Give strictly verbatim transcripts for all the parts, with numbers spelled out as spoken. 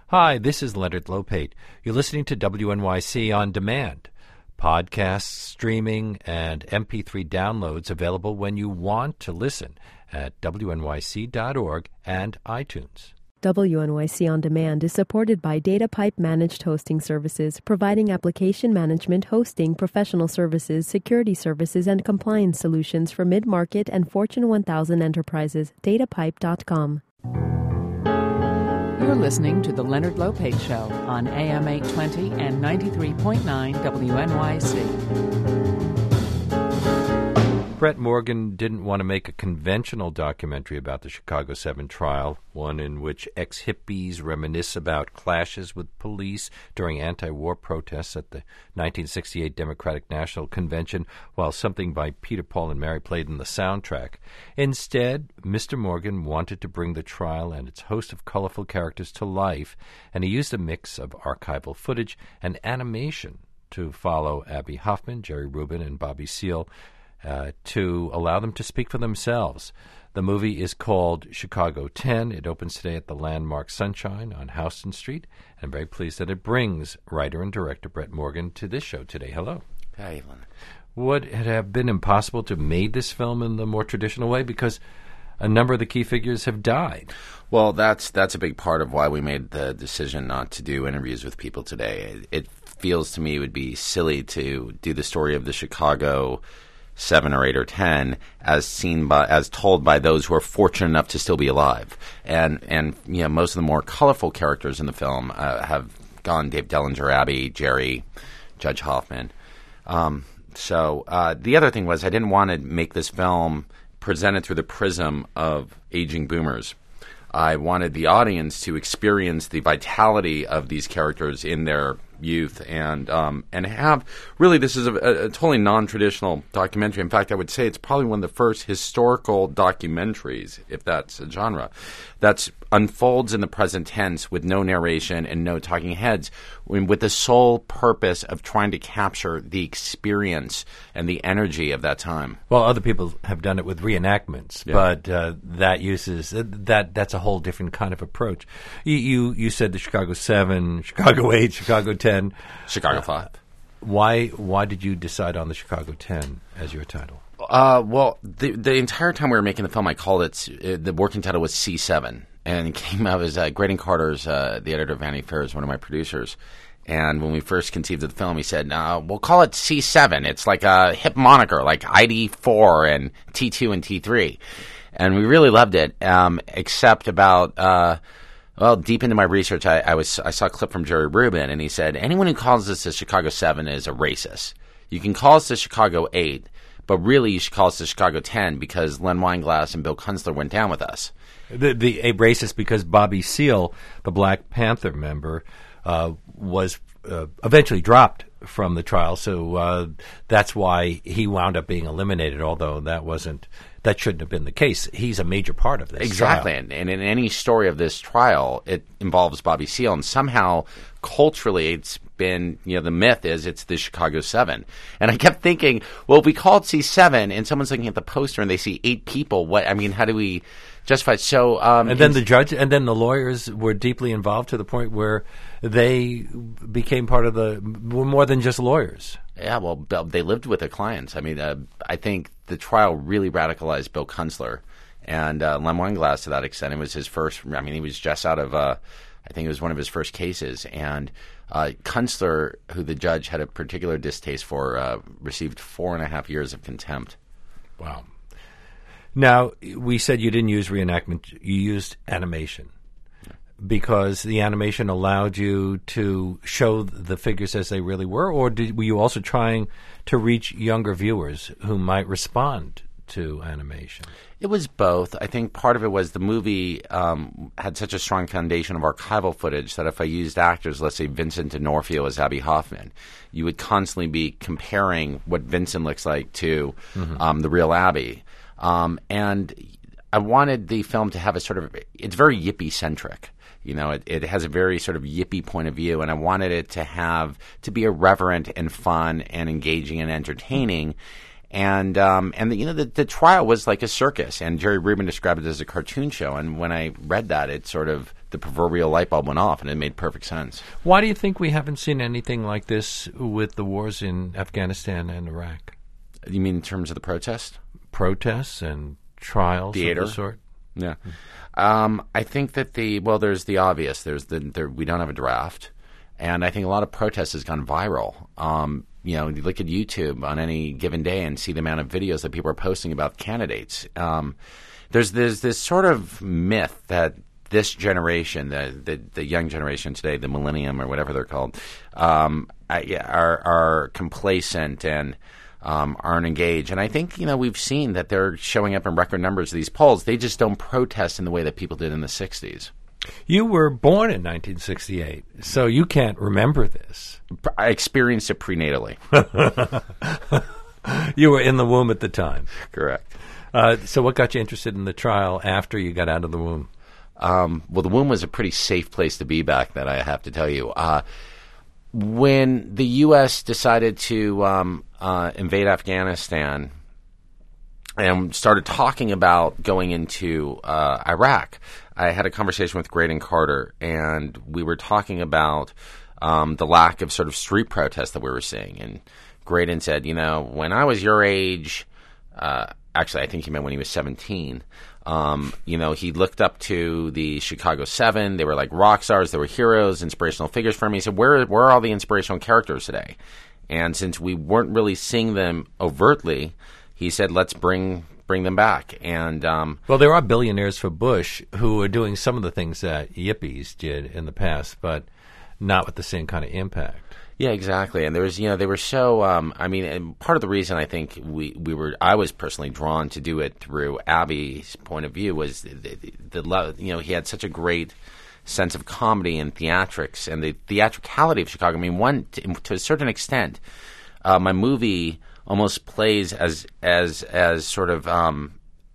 Hi, this is Leonard Lopate. You're listening to W N Y C On Demand. Podcasts, streaming, and M P three downloads available when you want to listen at W N Y C dot org and iTunes. W N Y C On Demand is supported by DataPipe Managed Hosting Services, providing application management, hosting, professional services, security services, and compliance solutions for mid-market and Fortune one thousand enterprises. datapipe dot com. You're listening to The Leonard Lopate Show on A M eight twenty and ninety-three point nine W N Y C. Brett Morgen didn't want to make a conventional documentary about the Chicago seven trial, one in which ex-hippies reminisce about clashes with police during anti-war protests at the nineteen sixty-eight Democratic National Convention, while something by Peter, Paul, and Mary played in the soundtrack. Instead, Mister Morgen wanted to bring the trial and its host of colorful characters to life, and he used a mix of archival footage and animation to follow Abbie Hoffman, Jerry Rubin, and Bobby Seale, Uh, to allow them to speak for themselves. The movie is called Chicago ten. It opens today at the landmark Sunshine on Houston Street. And I'm very pleased that it brings writer and director Brett Morgen to this show today. Hello. Hi, Evelyn. Would it have been impossible to make this film in the more traditional way? Because a number of the key figures have died. Well, that's that's a big part of why we made the decision not to do interviews with people today. It, it feels to me it would be silly to do the story of the Chicago seven or eight or ten as seen by as told by those who are fortunate enough to still be alive. And and you know, most of the more colorful characters in the film uh, have gone: Dave Dellinger, Abbie, Jerry, Judge Hoffman. Um, so uh, the other thing was I didn't want to make this film presented through the prism of aging boomers. I wanted the audience to experience the vitality of these characters in their youth and um, and have really this is a, a, a totally non-traditional documentary. In fact, I would say it's probably one of the first historical documentaries, if that's a genre, that unfolds in the present tense with no narration and no talking heads, with the sole purpose of trying to capture the experience and the energy of that time. Well, other people have done it with reenactments, yeah. but uh, that uses that that's a whole different kind of approach. You you, you said the Chicago seven, Chicago eight, Chicago ten, Chicago five. Uh, why why did you decide on the Chicago ten as your title? Uh, well, the the entire time we were making the film, I called it uh, the working title was C seven, and it came out as uh, Graydon Carter's uh, the editor of Vanity Fair, is one of my producers. And when we first conceived of the film, he said, "No, we'll call it C seven. It's like a hip moniker, like I D four and T two and T three." And we really loved it, um, except about. Uh, Well, deep into my research, I, I was I saw a clip from Jerry Rubin, and he said, anyone who calls this the Chicago seven is a racist. You can call us the Chicago eight, but really you should call us the Chicago ten because Len Weinglass and Bill Kunstler went down with us. The, the a racist because Bobby Seale, the Black Panther member, uh, was uh, eventually dropped from the trial, so uh, that's why he wound up being eliminated, although that wasn't... That shouldn't have been the case. He's a major part of this exactly. trial. And, and in any story of this trial, it involves Bobby Seale. And somehow, culturally, it's been, you know, the myth is it's the Chicago seven. And I kept thinking, well, if we call it C seven and someone's looking at the poster and they see eight people, what, I mean, how do we justify it? So, um, and then the judge and then the lawyers were deeply involved to the point where they became part of the, were more than just lawyers. Yeah, well, they lived with their clients. I mean, uh, I think the trial really radicalized Bill Kunstler and uh, Len Weinglass to that extent. It was his first, I mean, he was just out of, uh, I think it was one of his first cases. And uh, Kunstler, who the judge had a particular distaste for, uh, received four and a half years of contempt. Wow. Now, we said you didn't use reenactment, you used animation. Because the animation allowed you to show the figures as they really were, or did, were you also trying to reach younger viewers who might respond to animation? It was both. I think part of it was the movie um, had such a strong foundation of archival footage that if I used actors, let's say Vincent D'Onofrio as Abbie Hoffman, you would constantly be comparing what Vincent looks like to mm-hmm. um, the real Abbie. Um, and I wanted the film to have a sort of – it's very yippie-centric. You know, it, it has a very sort of yippie point of view, and I wanted it to have to be irreverent and fun and engaging and entertaining. And um, and the, you know the, the trial was like a circus, and Jerry Rubin described it as a cartoon show. And when I read that, it sort of the proverbial light bulb went off, and it made perfect sense. Why do you think we haven't seen anything like this with the wars in Afghanistan and Iraq? You mean in terms of the protest? Protests and trials Theater. of the sort? Yeah. Um, I think that the, well, there's the obvious. There's the, there, we don't have a draft. And I think a lot of protests has gone viral. Um, you know, you look at YouTube on any given day and see the amount of videos that people are posting about candidates. Um, there's, there's this sort of myth that this generation, the, the, the young generation today, the millennium or whatever they're called, um, are, are complacent and Um, aren't engaged. And I think, you know, we've seen that they're showing up in record numbers of these polls. They just don't protest in the way that people did in the sixties. You were born in nineteen sixty-eight, so you can't remember this. I experienced it prenatally. You were in the womb at the time. Correct. Uh, so what got you interested in the trial after you got out of the womb? Um, well, the womb was a pretty safe place to be back then, I have to tell you. Uh, when the U S decided to um, uh, invade Afghanistan and started talking about going into uh, Iraq, I had a conversation with Graydon Carter, and we were talking about um, the lack of sort of street protests that we were seeing. And Graydon said, you know, when I was your age, uh, actually I think he meant when he was seventeen, Um, you know, he looked up to the Chicago Seven. They were like rock stars. They were heroes, inspirational figures for him. He said, where, where are all the inspirational characters today? And since we weren't really seeing them overtly, he said, let's bring bring them back. And um, well, there are billionaires for Bush who are doing some of the things that yippies did in the past, but not with the same kind of impact. Yeah, exactly. And there was, you know, they were so, um, I mean, and part of the reason I think we, we were, I was personally drawn to do it through Abby's point of view was the, the, the love, you know, he had such a great sense of comedy and theatrics and the theatricality of Chicago. I mean, one, to, to a certain extent, uh, my movie almost plays as, as, as sort of, um,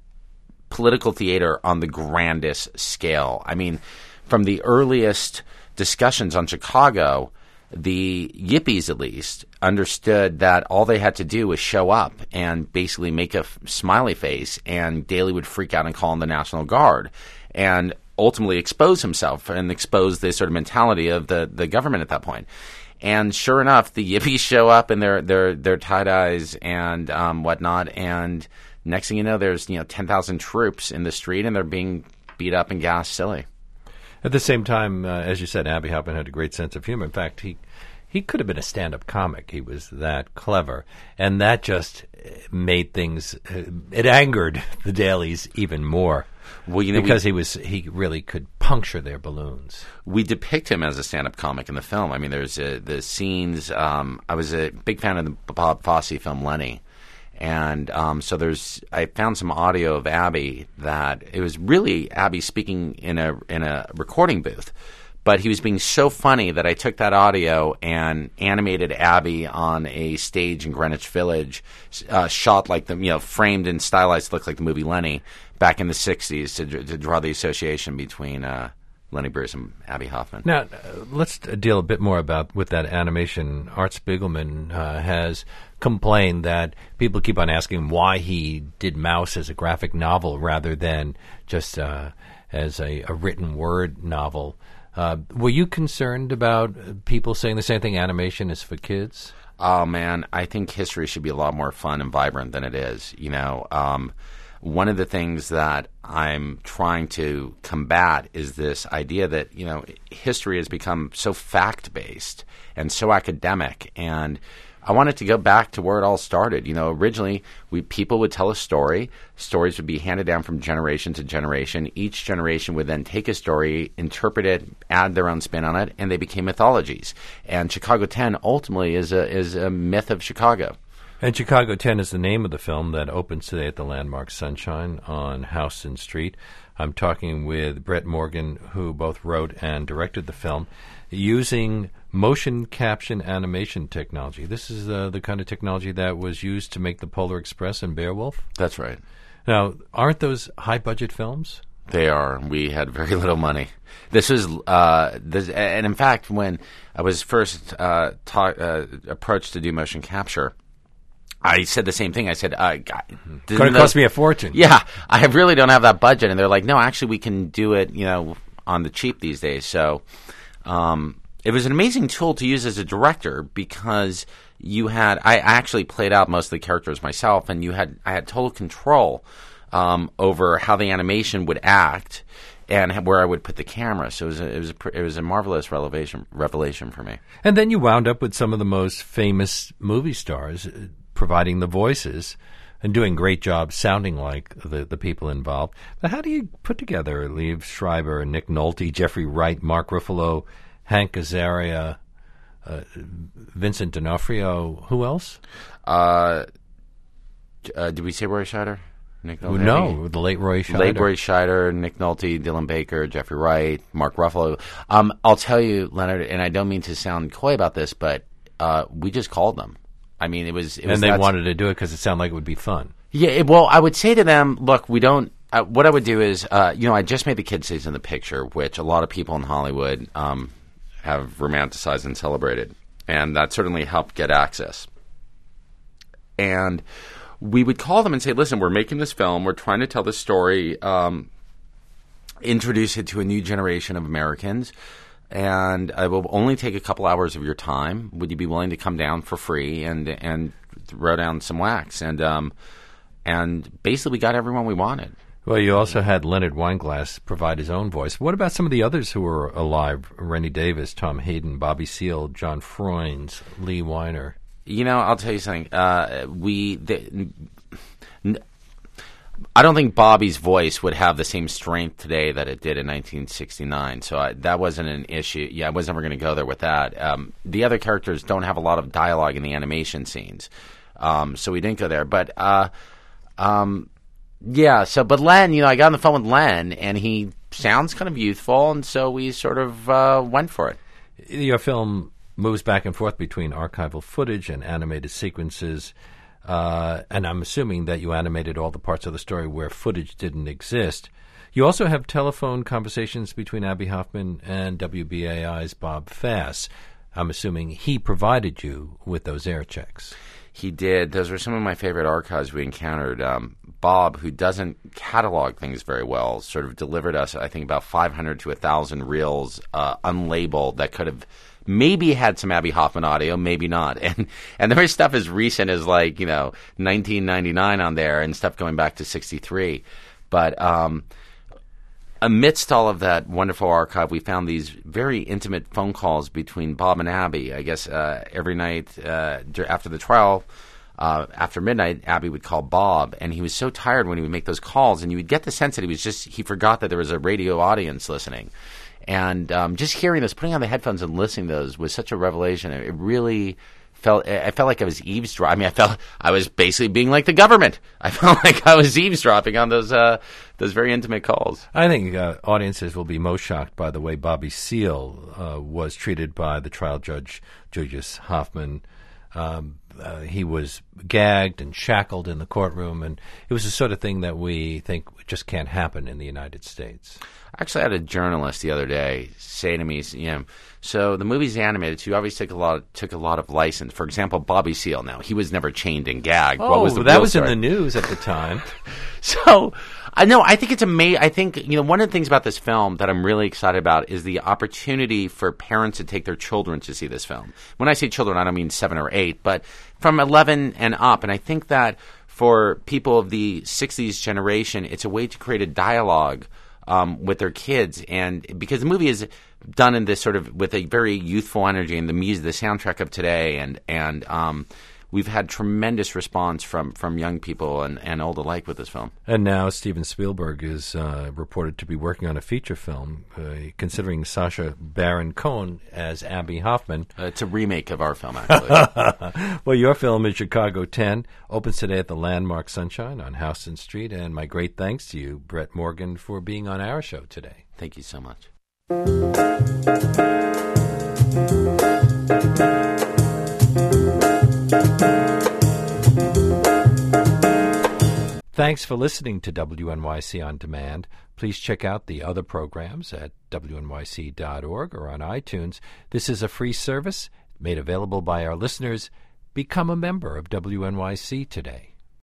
political theater on the grandest scale. I mean, from the earliest discussions on Chicago, the yippies, at least, understood that all they had to do was show up and basically make a f- smiley face, and Daley would freak out and call in the National Guard and ultimately expose himself and expose the sort of mentality of the, the government at that point. And sure enough, the yippies show up in their, their, their tie-dyes and um, whatnot, and next thing you know, there's, you know, ten thousand troops in the street, and they're being beat up and gassed silly. At the same time, uh, as you said, Abbie Hoffman had a great sense of humor. In fact, he he could have been a stand-up comic. He was that clever. And that just made things uh, – it angered the Daleys even more well, you know, because we, he was he really could puncture their balloons. We depict him as a stand-up comic in the film. I mean, there's uh, the scenes um, – I was a big fan of the Bob Fosse film Lenny. And um, so there's, I found some audio of Abbie that it was really Abbie speaking in a in a recording booth, but he was being so funny that I took that audio and animated Abbie on a stage in Greenwich Village, uh, shot like the, you know, framed and stylized to look like the movie Lenny back in the sixties to, to draw the association between uh, Lenny Bruce and Abbie Hoffman. Now, uh, let's deal a bit more about with that animation. Art Spiegelman uh, has complained that people keep on asking why he did Mouse as a graphic novel rather than just uh, as a, a written word novel. Uh, were you concerned about people saying the same thing, animation is for kids? Oh, man, I think history should be a lot more fun and vibrant than it is. You know, um, one of the things that I'm trying to combat is this idea that, you know, history has become so fact-based and so academic, and I wanted to go back to where it all started. You know, originally, we people would tell a story. Stories would be handed down from generation to generation. Each generation would then take a story, interpret it, add their own spin on it, and they became mythologies. And Chicago ten ultimately is a is a myth of Chicago. And Chicago ten is the name of the film that opens today at the Landmark Sunshine on Houston Street. I'm talking with Brett Morgen, who both wrote and directed the film, using motion caption animation technology. This is uh, the kind of technology that was used to make the Polar Express and Beowulf? That's right. Now, aren't those high-budget films? They are. We had very little money. This was, uh, this, and in fact, when I was first uh, ta- uh, approached to do motion capture, I said the same thing. I said, uh, "It's going to cost me a fortune." Yeah, I really don't have that budget. And they're like, "No, actually, we can do it, you know, on the cheap these days. So um, it was an amazing tool to use as a director because you had I actually played out most of the characters myself, and you had I had total control um, over how the animation would act and where I would put the camera. So it was a, it was a, it was a marvelous revelation revelation for me. And then you wound up with some of the most famous movie stars uh, providing the voices and doing great jobs sounding like the, the people involved. But how do you put together Liev Schreiber, Nick Nolte, Jeffrey Wright, Mark Ruffalo, Hank Azaria, uh, Vincent D'Onofrio? Who else? Uh, uh, did we say Roy Scheider? Nick Nolte? No, the late Roy Scheider. Late Roy Scheider, Nick Nolte, Dylan Baker, Jeffrey Wright, Mark Ruffalo. Um, I'll tell you, Leonard, and I don't mean to sound coy about this, but uh, we just called them. I mean, it was... It was and they that's, wanted to do it because it sounded like it would be fun. Yeah, it, well, I would say to them, look, we don't... Uh, what I would do is, uh, you know, I just made the Kid Stays in the Picture, which a lot of people in Hollywood um, have romanticized and celebrated. And that certainly helped get access. And we would call them and say, listen, we're making this film. We're trying to tell this story, um, introduce it to a new generation of Americans. And I will only take a couple hours of your time. Would you be willing to come down for free and and throw down some wax? And um, and basically we got everyone we wanted. Well, you also had Leonard Weinglass provide his own voice. What about some of the others who were alive? Rennie Davis, Tom Hayden, Bobby Seale, John Freund, Lee Weiner. You know, I'll tell you something. Uh, we... The, n- I don't think Bobby's voice would have the same strength today that it did in nineteen sixty-nine. So I, that wasn't an issue. Yeah, I was never going to go there with that. Um, the other characters don't have a lot of dialogue in the animation scenes. Um, so we didn't go there. But, uh, um, yeah, so, but Len, you know, I got on the phone with Len, and he sounds kind of youthful, and so we sort of uh, went for it. Your film moves back and forth between archival footage and animated sequences. Uh, and I'm assuming that you animated all the parts of the story where footage didn't exist. You also have telephone conversations between Abbie Hoffman and W B A I's Bob Fass. I'm assuming he provided you with those air checks. He did. Those were some of my favorite archives we encountered. Um, Bob, who doesn't catalog things very well, sort of delivered us, I think, about five hundred to one thousand reels uh, unlabeled that could have maybe had some Abbie Hoffman audio, maybe not. And and there was stuff as recent as, like, you know, nineteen ninety-nine on there and stuff going back to sixty-three. But um, amidst all of that wonderful archive, we found these very intimate phone calls between Bob and Abbie. I guess uh, every night uh, after the trial, uh, after midnight, Abbie would call Bob, and he was so tired when he would make those calls, and you would get the sense that he was just, he forgot that there was a radio audience listening. And um, just hearing this, putting on the headphones and listening to those was such a revelation. It really felt, I felt like I was eavesdropping. I mean, I felt I was basically being like the government. I felt like I was eavesdropping on those uh, those very intimate calls. I think uh, audiences will be most shocked by the way Bobby Seale uh, was treated by the trial judge, Julius Hoffman. Um, uh, he was gagged and shackled in the courtroom, and it was the sort of thing that we think just can't happen in the United States. Actually, I had a journalist the other day say to me, you know, so the movie's animated, so you obviously took a lot of, took a lot of license. For example, Bobby Seale. Now, he was never chained and gagged. Oh, what was the that was story? in the news at the time. So, I know, I think it's amazing. I think, you know, one of the things about this film that I'm really excited about is the opportunity for parents to take their children to see this film. When I say children, I don't mean seven or eight, but from eleven and up. And I think that for people of the sixties generation, it's a way to create a dialogue Um, with their kids, and because the movie is done in this sort of with a very youthful energy, and the music, the soundtrack of today, and and um, we've had tremendous response from, from young people and, and old alike with this film. And now Steven Spielberg is uh, reported to be working on a feature film, uh, considering Sacha Baron Cohen as Abbie Hoffman. Uh, it's a remake of our film, actually. Well, your film is Chicago ten, opens today at the Landmark Sunshine on Houston Street, and my great thanks to you, Brett Morgen, for being on our show today. Thank you so much. Thanks for listening to W N Y C On Demand. Please check out the other programs at W N Y C dot org or on iTunes. This is a free service made available by our listeners. Become a member of W N Y C today.